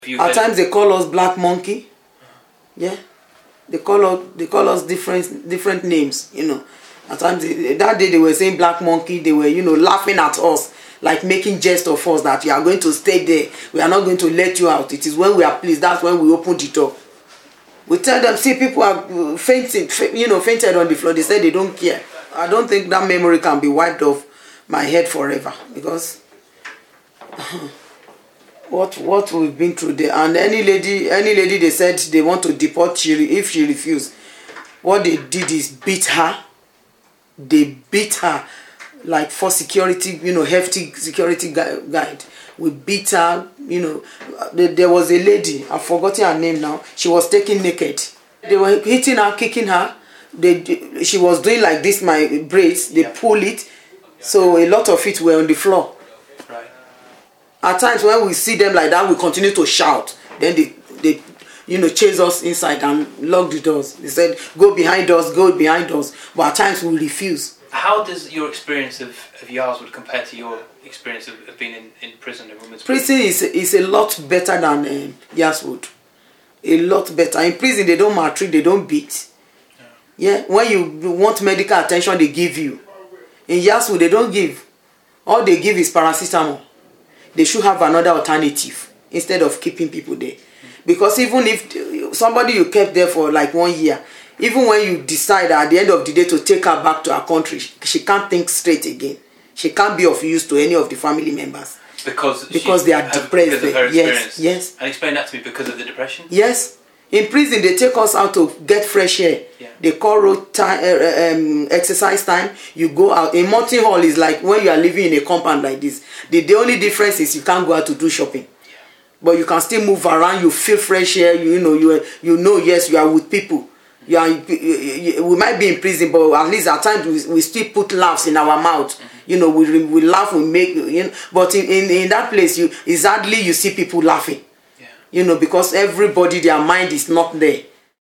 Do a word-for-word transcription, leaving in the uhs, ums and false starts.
At times they call us black monkey. Yeah, they call us they call us different different names. You know, at times they, that day they were saying black monkey. They were you know laughing at us, like making jest of us that you are going to stay there. We are not going to let you out. It is when we are pleased. That's when we open the door. We tell them, see, people are fainting, you know, fainted on the floor. They say they don't care. I don't think that memory can be wiped off my head forever because. What what we've been through there, and any lady, any lady they said they want to deport she if she refused. What they did is beat her. They beat her, like for security, you know, hefty security guide. We beat her, you know. There was a lady, I've forgotten her name now. She was taken naked. They were hitting her, kicking her. They, she was doing like this, my braids. They pull it, so a lot of it were on the floor. At times when we see them like that, we continue to shout. Then they, they, you know, chase us inside and lock the doors. They said, go behind us, go behind us. But at times we refuse. How does your experience of, of Yarswood compare to your experience of, of being in, in prison, in women's prison? Prison is, is a lot better than uh, Yarswood. A lot better. In prison, they don't maltreat, they don't beat. Yeah. Yeah, when you want medical attention, they give you. In Yarswood, they don't give. All they give is paracetamol. They should have another alternative instead of keeping people there. Because even if somebody you kept there for like one year, even when you decide at the end of the day to take her back to her country, she can't think straight again. She can't be of use to any of the family members. Because because they are have, depressed. Because of her experience. Yes, yes. And explain that to me, because of the depression? Yes. In prison, they take us out to get fresh air. Yeah. They call road time, uh, um, exercise time. You go out. A mountain hall is like when you are living in a compound like this. The, the only difference is you can't go out to do shopping. Yeah. But you can still move around. You feel fresh air. You, you know, you you know. Yes, you are with people. You are. You, you, we might be in prison, but at least at times we, we still put laughs in our mouth. Mm-hmm. You know, we we laugh. We make. You know, but in, in in that place, you it's hardly you see people laughing. You know, because everybody, their mind is not there.